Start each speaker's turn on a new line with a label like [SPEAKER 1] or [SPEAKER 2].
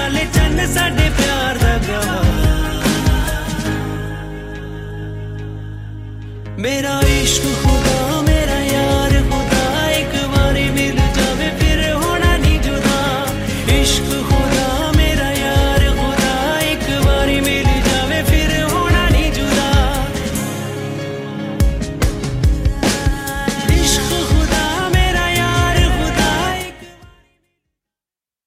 [SPEAKER 1] नाले चन्न साडे प्यार दा गवाह। मेरा इश्क खुदा